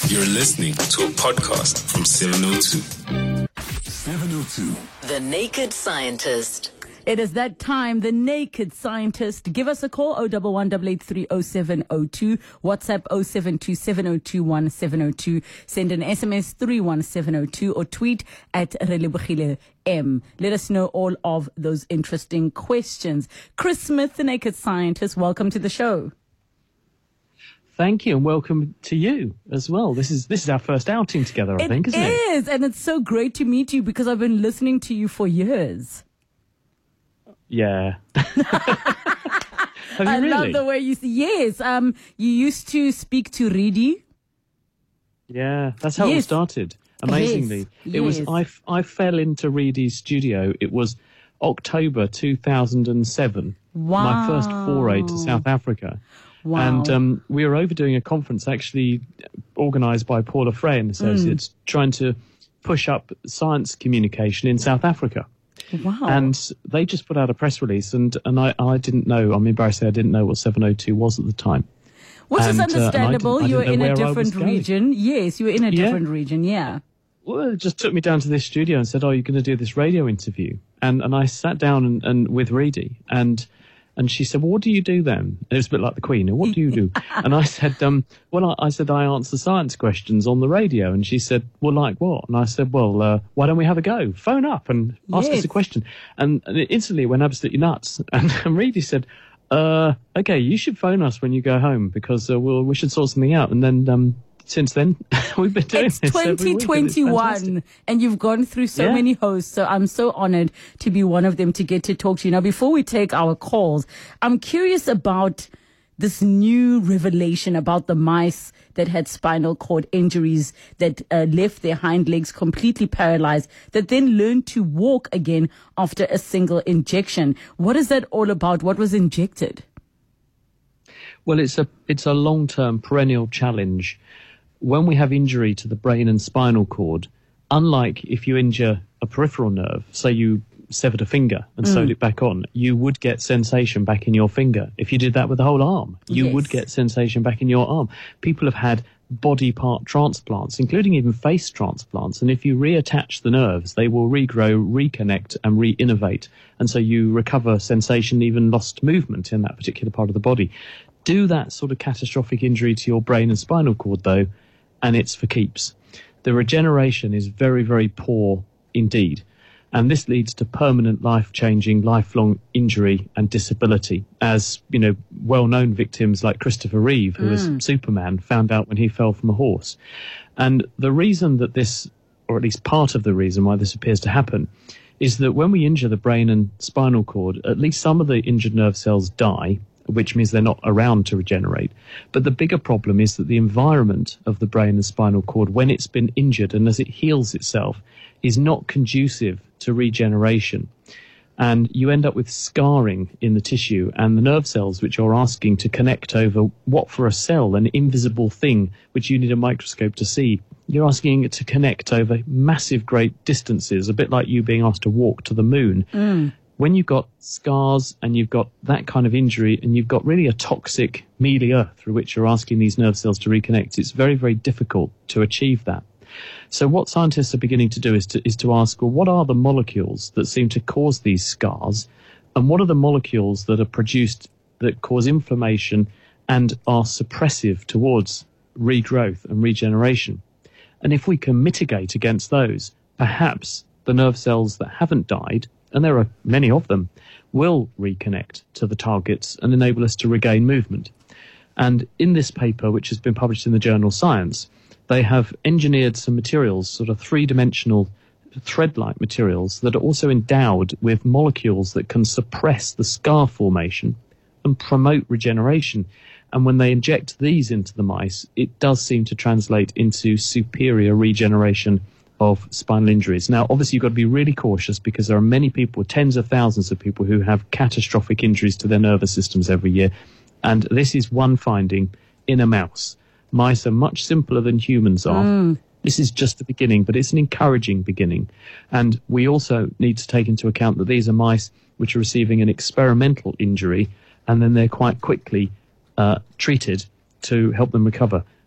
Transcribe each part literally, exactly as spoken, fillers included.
You're listening to a podcast from seven oh two. seven oh two. The Naked Scientist. It is that time, the Naked Scientist. Give us a call, oh one one, eight eight three, oh seven oh two. WhatsApp oh seven two, seven oh two, one seven oh two. Send an S M S three one seven oh two or tweet at Relebogile M. Let us know all of those interesting questions. Chris Smith, the Naked Scientist, welcome to the show. Thank you, and welcome to you as well. This is this is our first outing together, I it think, isn't it? It is, and it's so great to meet you because I've been listening to you for years. Yeah. Have you I really? love the way you say, yes. Um, you used to speak to Reedy. Yeah, that's how yes. it started. Amazingly. Yes. It was, yes. I, I fell into Reedy's studio. It was October two thousand seven. Wow. My first foray to South Africa. Wow. And um, we were overdoing a conference actually organised by Paula Frey and Associates, mm. trying to push up science communication in South Africa. Wow. And they just put out a press release, and, and I, I didn't know, I'm embarrassed to say I didn't know what seven oh two was at the time. Which and, is understandable. Uh, you were in a where different region. Yes, you were in a yeah. different region, yeah. Well, it just took me down to this studio and said, oh, you're going to do this radio interview. And and I sat down and, and with Reedy, and and she said, well, what do you do then? And it was a bit like the Queen. What do you do? And I said, um, well, I, I said, I answer science questions on the radio. And she said, well, like what? And I said, well, uh, why don't we have a go? Phone up and ask yes. us a question. And, and it instantly went absolutely nuts. And, and Reedy said, uh, okay, you should phone us when you go home because uh, we'll, we should sort something out. And then um, since then, we've been doing it's this twenty twenty-one, and you've gone through so yeah. many hosts. So I'm so honored to be one of them, to get to talk to you. Now, before we take our calls, I'm curious about this new revelation about the mice that had spinal cord injuries, that uh, left their hind legs completely paralyzed, that then learned to walk again after a single injection. What is that all about? What was injected? Well, it's a it's a long-term perennial challenge. When we have injury to the brain and spinal cord, unlike if you injure a peripheral nerve, say you severed a finger and mm. sewed it back on, you would get sensation back in your finger. If you did that with the whole arm, you yes. would get sensation back in your arm. People have had body part transplants, including even face transplants, and if you reattach the nerves, they will regrow, reconnect, and re-innovate, and so you recover sensation, even lost movement in that particular part of the body. Do that sort of catastrophic injury to your brain and spinal cord, though, and it's for keeps. The regeneration is very, very poor indeed. And this leads to permanent, life-changing, lifelong injury and disability, as, you know, well-known victims like Christopher Reeve, who mm. was Superman, found out when he fell from a horse. And the reason that this, or at least part of the reason why this appears to happen, is that when we injure the brain and spinal cord, at least some of the injured nerve cells die, which means they're not around to regenerate. But the bigger problem is that the environment of the brain and spinal cord, when it's been injured and as it heals itself, is not conducive to regeneration. And you end up with scarring in the tissue, and the nerve cells, which are asking to connect over what for a cell, an invisible thing, which you need a microscope to see. You're asking it to connect over massive, great distances, a bit like you being asked to walk to the moon. Mm. When you've got scars and you've got that kind of injury and you've got really a toxic milieu through which you're asking these nerve cells to reconnect, it's very, very difficult to achieve that. So what scientists are beginning to do is to, is to ask, well, what are the molecules that seem to cause these scars? And what are the molecules that are produced that cause inflammation and are suppressive towards regrowth and regeneration? And if we can mitigate against those, perhaps the nerve cells that haven't died, and there are many of them, will reconnect to the targets and enable us to regain movement. And in this paper, which has been published in the journal Science, they have engineered some materials, sort of three-dimensional thread-like materials, that are also endowed with molecules that can suppress the scar formation and promote regeneration. And when they inject these into the mice, it does seem to translate into superior regeneration of spinal injuries. Now, obviously, you've got to be really cautious because there are many people, tens of thousands of people, who have catastrophic injuries to their nervous systems every year. And this is one finding in a mouse. Mice are much simpler than humans are. Mm. This is just the beginning, but it's an encouraging beginning. And we also need to take into account that these are mice which are receiving an experimental injury, and then they're quite quickly uh, treated to help them recover.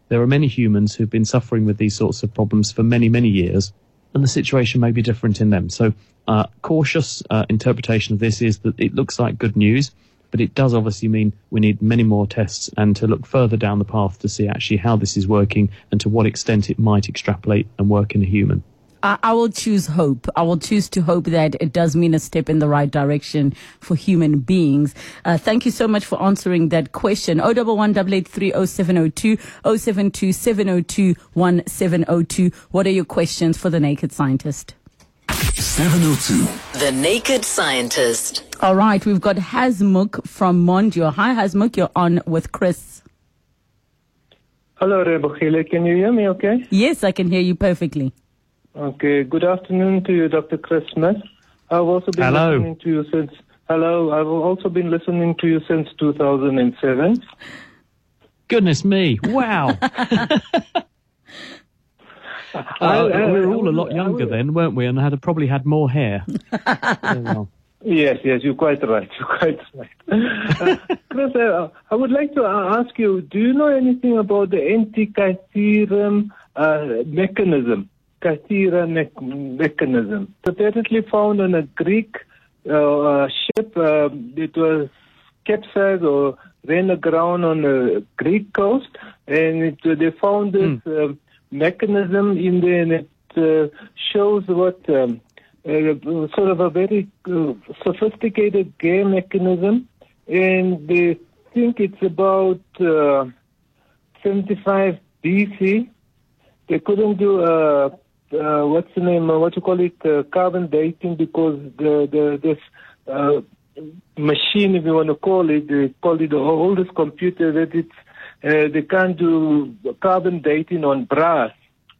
There are many humans who've been suffering with these sorts of problems for many, many years, and the situation may be different in them. So uh, cautious uh, interpretation of this is that it looks like good news, but it does obviously mean we need many more tests and to look further down the path to see actually how this is working and to what extent it might extrapolate and work in a human. I, I will choose hope. I will choose to hope that it does mean a step in the right direction for human beings. Uh, thank you so much for answering that question. oh one one, eight eight three, oh seven oh two, oh seven two, seven oh two, one seven oh two. What are your questions for the Naked Scientist? seven oh two. The Naked Scientist. All right, we've got Hasmukh from Mondio. Hi, Hasmukh, you're on with Chris. Hello, Rebukile. Can you hear me okay? Yes, I can hear you perfectly. Okay, good afternoon to you, Doctor Chris Smith. I've also been Hello. listening to you since, hello, I've also been listening to you since two thousand seven. Goodness me, wow. uh, I- I- we were I all a would- lot I younger would- then, weren't we, and had probably had more hair. Oh, well. Yes, yes, you're quite right, you're quite right. uh, Chris, uh, I would like to uh, ask you, do you know anything about the anti-Caesareum uh, mechanism? Caesareum me- mechanism. Apparently found on a Greek uh, uh, ship. Uh, it was capsized or ran aground on the Greek coast, and it, uh, they found this mm. uh, mechanism in there, and it uh, shows what um, uh, sort of a very uh, sophisticated game mechanism, and they think it's about uh, seventy-five B C. They couldn't do a Uh, what's the name? Uh, what you call it? Uh, carbon dating, because the the this uh, machine, if you want to call it, they call it the oldest computer that it's uh, they can't do carbon dating on brass.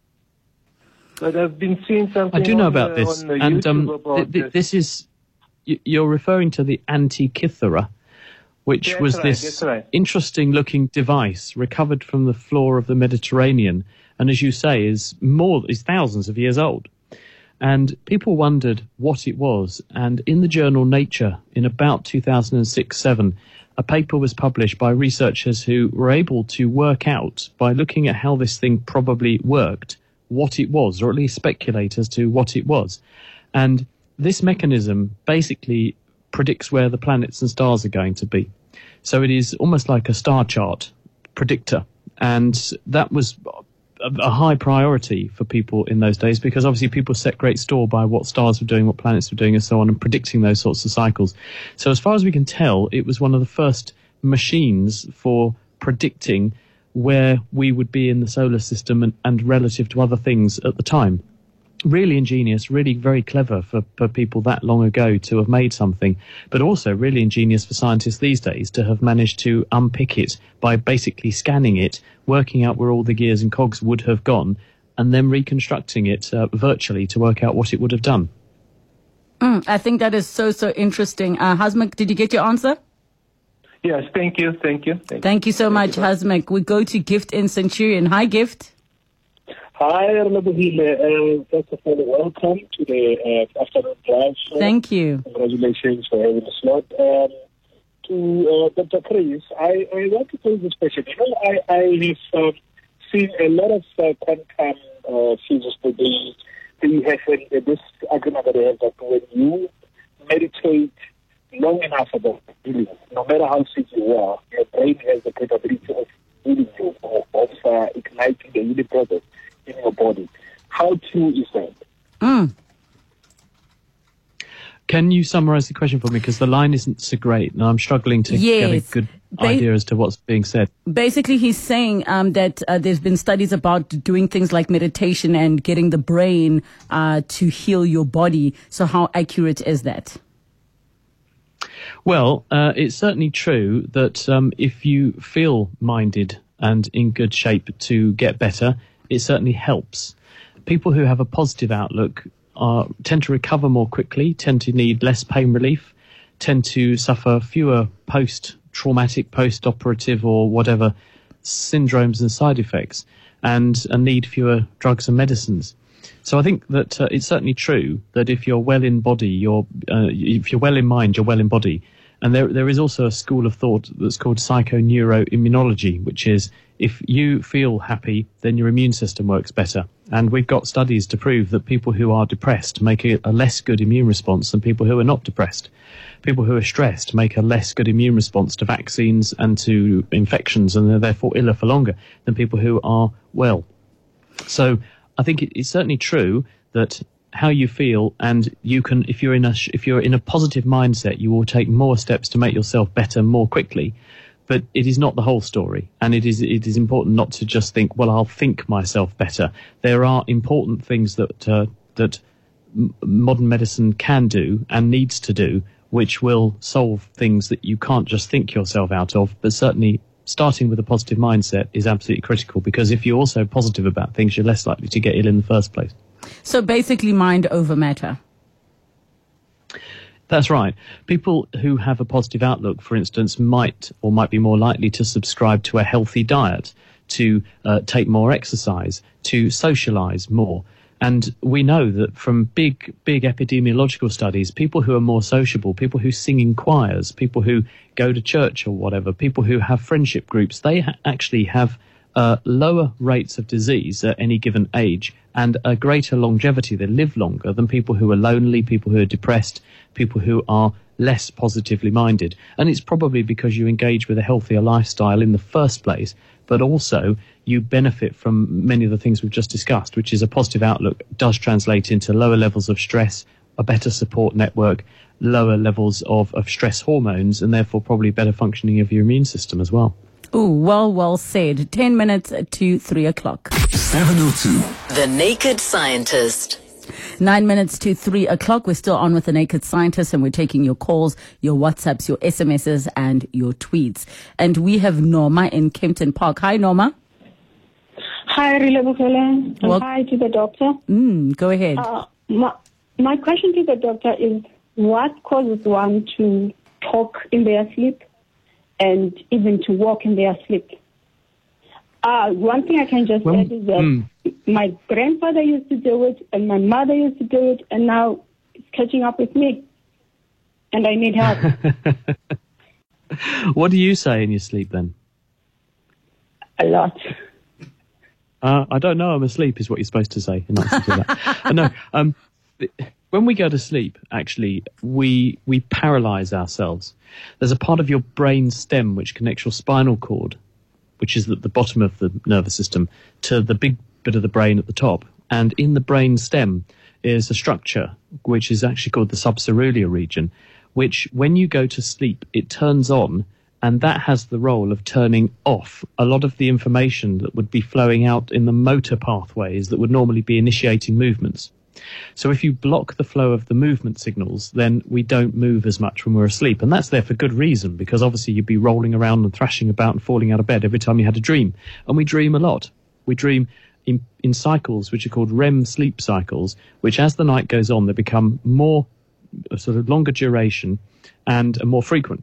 But I've been seeing something. I do know on, about uh, this, on, uh, and um, YouTube about th- th- this. this is y- you're referring to the Antikythera, which That's was right, this that's right. interesting-looking device recovered from the floor of the Mediterranean, and as you say, is more is thousands of years old. And people wondered what it was, and in the journal Nature, in about two thousand six seven, a paper was published by researchers who were able to work out, by looking at how this thing probably worked, what it was, or at least speculate as to what it was. And this mechanism basically predicts where the planets and stars are going to be. So it is almost like a star chart predictor. And that was a, a high priority for people in those days, because obviously people set great store by what stars were doing, what planets were doing, and so on, and predicting those sorts of cycles. So as far as we can tell, it was one of the first machines for predicting where we would be in the solar system and, and relative to other things at the time. Really ingenious, really very clever for, for people that long ago to have made something, but also really ingenious for scientists these days to have managed to unpick it by basically scanning it, working out where all the gears and cogs would have gone, and then reconstructing it uh, virtually to work out what it would have done. Mm, I think that is so, so interesting. Uh, Hasmukh, did you get your answer? Yes, thank you, thank you. Thank, Thank you so Thank much, you. Hasmukh. We go to Gift in Centurion. Hi, Gift. Hi, Rebukile. Uh, first of all, welcome to the uh, afternoon drive show. Thank you. Congratulations for having a slot. Um, to uh, Doctor Chris, I, I want to pose this question. You know, I, I have um, seen a lot of uh, quantum uh, physics today. They have uh, this argument that they have that when you meditate long enough about healing, no matter how sick you are, your brain has the capability of healing you, of, of uh, igniting the healing process in your body. How true is that? Mm. Can you summarize the question for me? Because the line isn't so great, and I'm struggling to get a Yes. good Ba- idea as to what's being said. Basically, he's saying um, that uh, there's been studies about doing things like meditation and getting the brain uh, to heal your body. So how accurate is that? Well, uh, it's certainly true that um, if you feel minded and in good shape to get better, it certainly helps. People who have a positive outlook are, tend to recover more quickly, tend to need less pain relief, tend to suffer fewer post-traumatic, post-operative or whatever syndromes and side effects, and, and need fewer drugs and medicines. So I think that uh, it's certainly true that if you're well in body, you're uh, if you're well in mind, you're well in body. And there there is also a school of thought that's called psychoneuroimmunology, which is If you feel happy, then your immune system works better. And we've got studies to prove that people who are depressed make a, a less good immune response than people who are not depressed. People who are stressed make a less good immune response to vaccines and to infections, and are therefore iller for longer than people who are well. So I think it, it's certainly true that how you feel, and you can, if you're in a if you're in a positive mindset, you will take more steps to make yourself better more quickly. But it is not the whole story, and it is it is important not to just think, well, I'll think myself better. There are important things that uh, that m- modern medicine can do and needs to do, which will solve things that you can't just think yourself out of. But certainly, starting with a positive mindset is absolutely critical, because if you're also positive about things, you're less likely to get ill in the first place. So basically, mind over matter. That's right. People who have a positive outlook, for instance, might or might be more likely to subscribe to a healthy diet, to uh, take more exercise, to socialise more. And we know that from big, big epidemiological studies, people who are more sociable, people who sing in choirs, people who go to church or whatever, people who have friendship groups, they ha- actually have uh, lower rates of disease at any given age and a greater longevity. They live longer than people who are lonely, people who are depressed, people who are less positively minded. And it's probably because you engage with a healthier lifestyle in the first place, but also you benefit from many of the things we've just discussed, which is a positive outlook does translate into lower levels of stress, a better support network, lower levels of, of stress hormones, and therefore probably better functioning of your immune system as well. Oh, well, well said. Ten minutes to three o'clock. seven oh two. The Naked Scientist. Nine minutes to three o'clock. We're still on with The Naked Scientist, and we're taking your calls, your WhatsApps, your S M Ses, and your tweets. And we have Norma in Kempton Park. Hi, Norma. Hi, Rilebukele. And Well- hi to the doctor. Mm, go ahead. Uh, my, my question to the doctor is, what causes one to talk in their sleep and even to walk in their sleep? Uh, one thing I can just Well, add is that mm. my grandfather used to do it and my mother used to do it, and now it's catching up with me, and I need help. What do you say in your sleep then? A lot. Uh, I don't know, I'm asleep is what you're supposed to say in answer to that. uh, no, um, when we go to sleep, actually, we we paralyse ourselves. There's a part of your brain stem which connects your spinal cord, which is at the bottom of the nervous system, to the big bit of the brain at the top. And in the brain stem is a structure which is actually called the subcerulear region, which when you go to sleep, it turns on, and that has the role of turning off a lot of the information that would be flowing out in the motor pathways that would normally be initiating movements. So if you block the flow of the movement signals, then we don't move as much when we're asleep. And that's there for good reason, because obviously you'd be rolling around and thrashing about and falling out of bed every time you had a dream. And we dream a lot. We dream in, in cycles which are called R E M sleep cycles, which as the night goes on, they become more sort of longer duration and more frequent.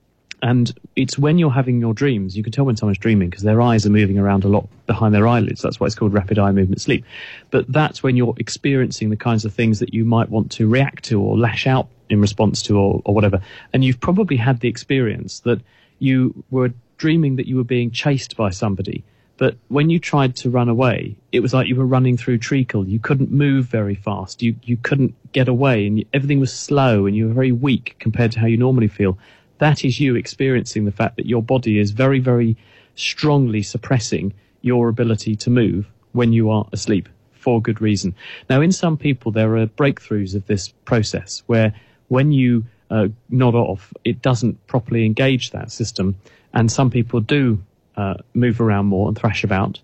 And it's when you're having your dreams, you can tell when someone's dreaming because their eyes are moving around a lot behind their eyelids. That's why it's called rapid eye movement sleep. But that's when you're experiencing the kinds of things that you might want to react to or lash out in response to or, or whatever. And you've probably had the experience that you were dreaming that you were being chased by somebody. But when you tried to run away, it was like you were running through treacle. You couldn't move very fast. You, you couldn't get away, and you, everything was slow, and you were very weak compared to how you normally feel. That is you experiencing the fact that your body is very, very strongly suppressing your ability to move when you are asleep for good reason. Now, in some people, there are breakthroughs of this process where when you uh, nod off, it doesn't properly engage that system. And some people do uh, move around more and thrash about.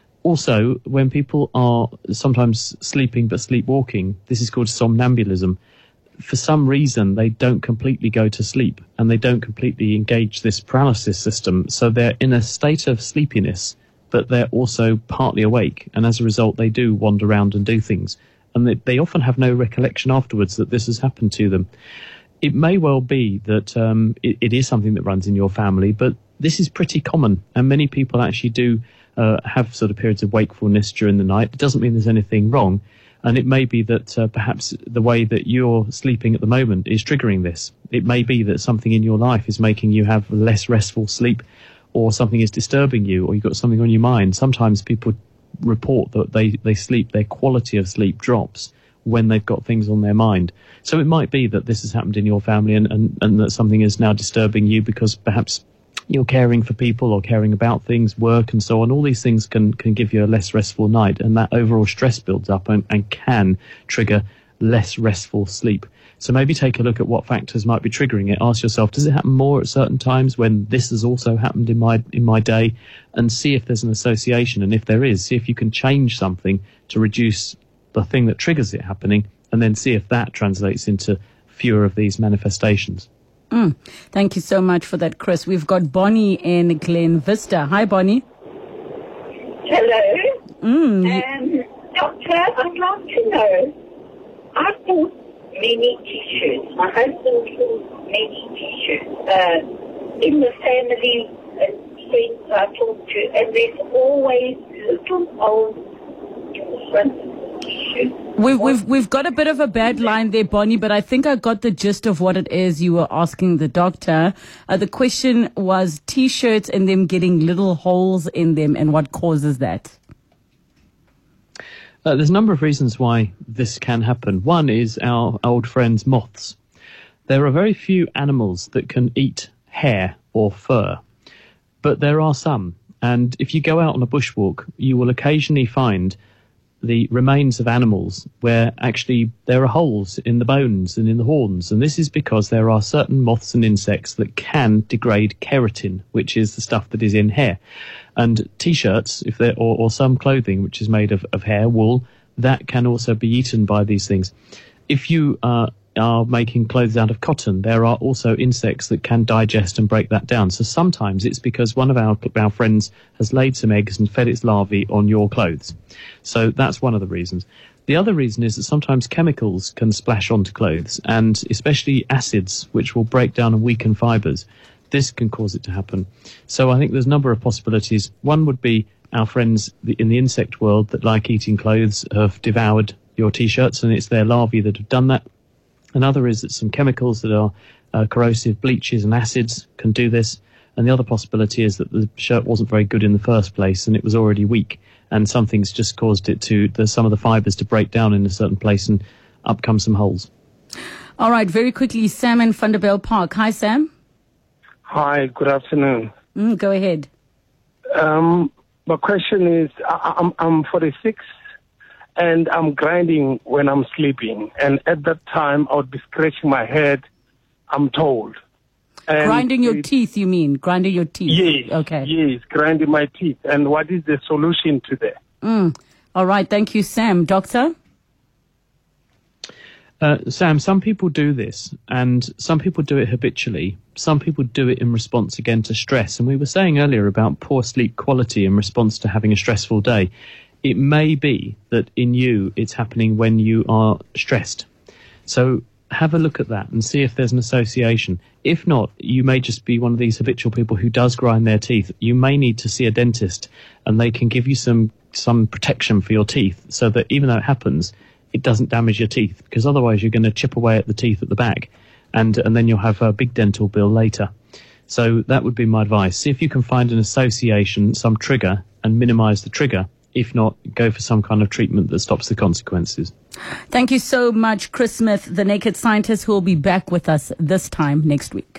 Also, when people are sometimes sleeping but sleepwalking, this is called somnambulism. For some reason, they don't completely go to sleep and they don't completely engage this paralysis system. So they're in a state of sleepiness, but they're also partly awake. And as a result, they do wander around and do things. And they, they often have no recollection afterwards that this has happened to them. It may well be that um, it, it is something that runs in your family, but this is pretty common. And many people actually do uh, have sort of periods of wakefulness during the night. It doesn't mean there's anything wrong. And it may be that uh, perhaps the way that you're sleeping at the moment is triggering this. It may be that something in your life is making you have less restful sleep, or something is disturbing you, or you've got something on your mind, sometimes people report that they, they sleep, their quality of sleep drops when they've got things on their mind. So it might be that this has happened in your family, and, and, and that something is now disturbing you because perhaps you're caring for people or caring about things, work and so on. All these things can, can give you a less restful night, and that overall stress builds up and, and can trigger less restful sleep. So maybe take a look at what factors might be triggering it. Ask yourself, does it happen more at certain times when this has also happened in my in my day? And see if there's an association. And if there is, see if you can change something to reduce the thing that triggers it happening, and then see if that translates into fewer of these manifestations. Mm. Thank you so much for that, Chris. We've got Bonnie in Glen Vista. Hi, Bonnie. Hello. Mm. Um, doctor, I'd like to know, I've bought many T-shirts. My husband bought many T-shirts. Uh, in the family and friends I talk to, and there's always little holes in the front of the T-shirt. We've, we've, we've got a bit of a bad line there, Bonnie, but I think I got the gist of what it is you were asking the doctor. Uh, the question was T-shirts and them getting little holes in them, and what causes that? Uh, there's a number of reasons why this can happen. One is our old friends moths. There are very few animals that can eat hair or fur, but there are some. And if you go out on a bushwalk, you will occasionally find the remains of animals where actually there are holes in the bones and in the horns. And this is because there are certain moths and insects that can degrade keratin, which is the stuff that is in hair. And T-shirts, if they're, or, or some clothing which is made of, of hair, wool, that can also be eaten by these things. If you uh, are making clothes out of cotton, there are also insects that can digest and break that down. So sometimes it's because one of our, our friends has laid some eggs and fed its larvae on your clothes. So that's one of the reasons. The other reason is that sometimes chemicals can splash onto clothes, and especially acids, which will break down and weaken fibres. This can cause it to happen. So I think there's a number of possibilities. One would be our friends in the insect world that like eating clothes have devoured your T-shirts, and it's their larvae that have done that. Another is that some chemicals that are uh, corrosive, bleaches and acids can do this. And the other possibility is that the shirt wasn't very good in the first place and it was already weak, and something's just caused it to, the, some of the fibres to break down in a certain place, and up come some holes. All right, very quickly, Sam in Vanderbijl Park. Hi, Sam. Hi, good afternoon. Mm, go ahead. Um, my question is, I, I'm, I'm forty-six, and I'm grinding when I'm sleeping. And at that time, I would be scratching my head, I'm told. And grinding your it, teeth, you mean? Grinding your teeth? Yes. Okay. Yes, grinding my teeth. And what is the solution to that? Mm. All right, thank you, Sam. Doctor? Uh, Sam, some people do this, and some people do it habitually. Some people do it in response, again, to stress. And we were saying earlier about poor sleep quality in response to having a stressful day. It may be that in you it's happening when you are stressed. So have a look at that and see if there's an association. If not, you may just be one of these habitual people who does grind their teeth. You may need to see a dentist, and they can give you some, some protection for your teeth so that even though it happens, it doesn't damage your teeth, because otherwise you're going to chip away at the teeth at the back, and and then you'll have a big dental bill later. So that would be my advice. See if you can find an association, some trigger, and minimize the trigger. If not, go for some kind of treatment that stops the consequences. Thank you so much, Chris Smith, the Naked Scientist, who will be back with us this time next week.